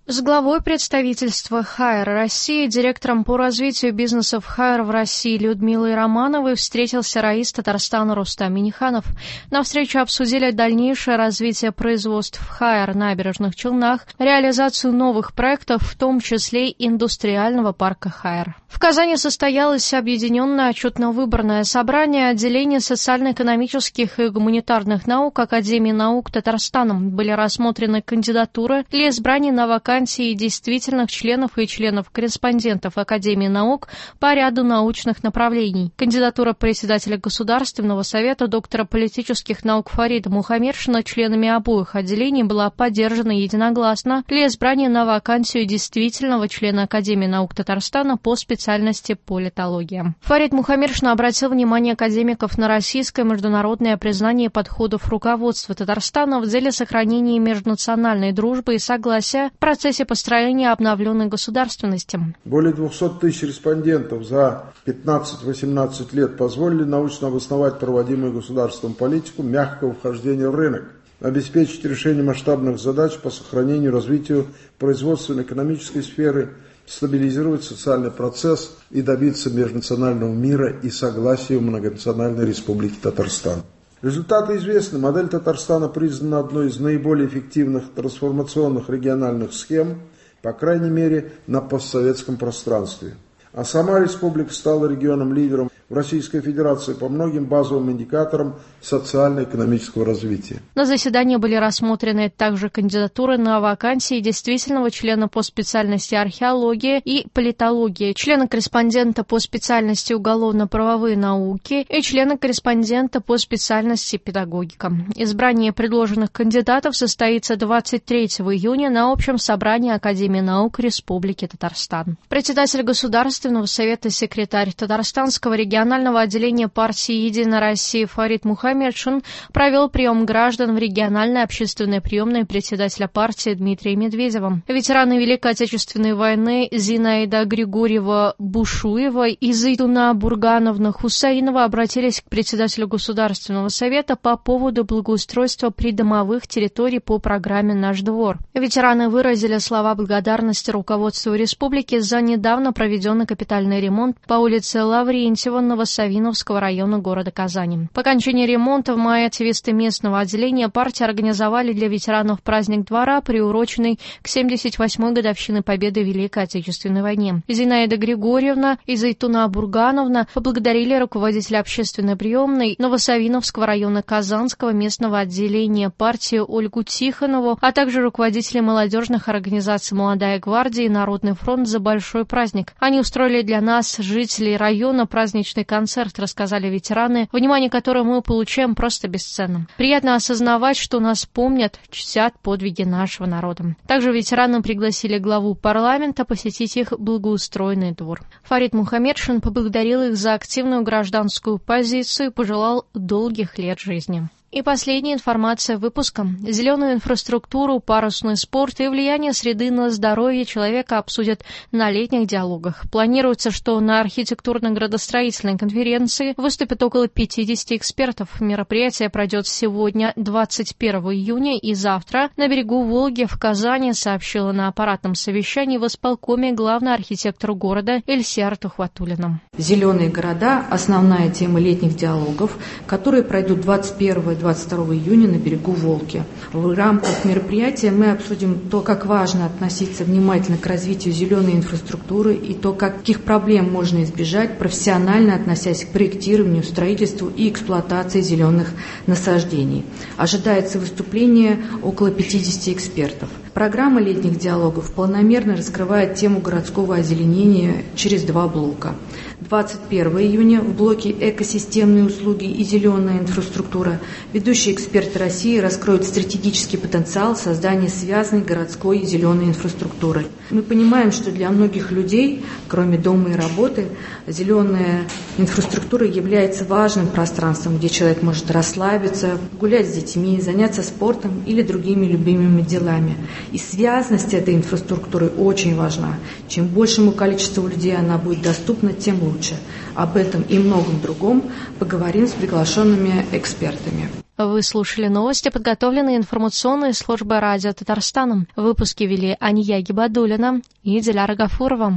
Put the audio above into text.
С главой представительства ХАЭР России, директором по развитию бизнесов ХАЭР в России Людмилой Романовой встретился раис Татарстана Рустам Минниханов. На встрече обсудили дальнейшее развитие производств ХАЭР на Набережных Челнах, реализацию новых проектов, в том числе индустриального парка ХАЭР. В Казани состоялось объединенное отчетно-выборное собрание отделения социально-экономических и гуманитарных наук Академии наук Татарстана. Были рассмотрены кандидатуры для избрания на вакансии действительных членов и членов-корреспондентов Академии наук по ряду научных направлений. Кандидатура председателя Государственного совета доктора политических наук Фарида Мухаммедшина членами обоих отделений была поддержана единогласно для избрания на вакансию действительного члена Академии наук Татарстана по специальности политология. Фарид Мухаммедшин обратил внимание академиков на российское международное признание подходов руководства Татарстана в деле сохранения межнациональной дружбы и согласия в процессе построения обновленной государственности. Более 200 тысяч респондентов за 15-18 лет позволили научно обосновать проводимую государством политику мягкого вхождения в рынок, обеспечить решение масштабных задач по сохранению и развитию производственно-экономической сферы, стабилизировать социальный процесс и добиться межнационального мира и согласия в многонациональной республике Татарстан. Результаты известны. Модель Татарстана признана одной из наиболее эффективных трансформационных региональных схем, по крайней мере, на постсоветском пространстве. А сама республика стала регионом-лидером в Российской Федерации по многим базовым индикаторам социально-экономического развития. На заседании были рассмотрены также кандидатуры на вакансии действительного члена по специальности археология и политология, члена-корреспондента по специальности уголовно-правовые науки и члена-корреспондента по специальности педагогика. Избрание предложенных кандидатов состоится 23 июня на общем собрании Академии наук Республики Татарстан. Председатель Государственного совета, секретарь Татарстанского регионального отделения партии «Единая Россия» Фарид Мухаммедшин провел прием граждан в региональной общественной приемной председателя партии Дмитрия Медведева. Ветераны Великой Отечественной войны Зинаида Григорьева-Бушуева и Зайтуна Бургановна Хусаинова обратились к председателю Государственного совета по поводу благоустройства придомовых территорий по программе «Наш двор». Ветераны выразили слова благодарности руководству республики за недавно проведенный капитальный ремонт по улице Лаврентьева Новосавиновского района города Казани. По окончании ремонта в мае активисты местного отделения партии организовали для ветеранов праздник двора, приуроченный к 78-й годовщине победы в Великой Отечественной войне. Зинаида Григорьевна и Зайтуна Бургановна поблагодарили руководителя общественной приемной Новосавиновского района Казанского местного отделения партии Ольгу Тихонову, а также руководителей молодежных организаций «Молодая гвардия» и «Народный фронт» за большой праздник. Они устроили для нас, жителей района, праздничный концерт, рассказали ветераны, внимание которого мы получаем просто бесценным. Приятно осознавать, что нас помнят, чтят подвиги нашего народа. Также ветераны пригласили главу парламента посетить их благоустроенный двор. Фарид Мухаммедшин поблагодарил их за активную гражданскую позицию и пожелал долгих лет жизни. И последняя информация выпуска. Зеленую инфраструктуру, парусный спорт и влияние среды на здоровье человека обсудят на летних диалогах. Планируется, что на архитектурно-градостроительной конференции выступит около 50 экспертов. Мероприятие пройдет сегодня, 21 июня, и завтра на берегу Волги в Казани, сообщила на аппаратном совещании в исполкоме главный архитектор города Эльсиар Тухватуллина. Зеленые города – основная тема летних диалогов, которые пройдут 21 22 июня на берегу Волги. В рамках мероприятия мы обсудим то, как важно относиться внимательно к развитию зеленой инфраструктуры и то, каких проблем можно избежать, профессионально относясь к проектированию, строительству и эксплуатации зеленых насаждений. Ожидается выступление около 50 экспертов. Программа летних диалогов планомерно раскрывает тему городского озеленения через два блока. 21 июня в блоке «Экосистемные услуги и зеленая инфраструктура» ведущие эксперты России раскроют стратегический потенциал создания связанной городской и зеленой инфраструктуры. Мы понимаем, что для многих людей, кроме дома и работы, зеленая инфраструктура является важным пространством, где человек может расслабиться, гулять с детьми, заняться спортом или другими любимыми делами. И связанность этой инфраструктуры очень важна. Чем большему количеству людей она будет доступна, тем лучше. Об этом и многом другом поговорим с приглашенными экспертами. Вы слушали новости, подготовленные информационной службой радио Татарстана. В выпуске вели Ания Гибадуллина и Диляра Гафурова.